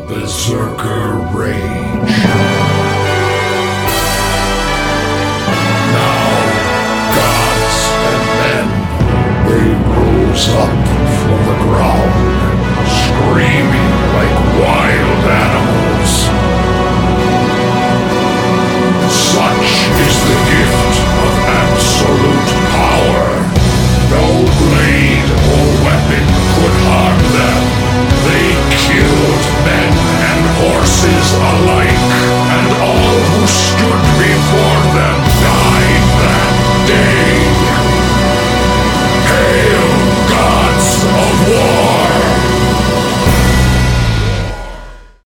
Berserker Rage. Now, gods and men, they rose up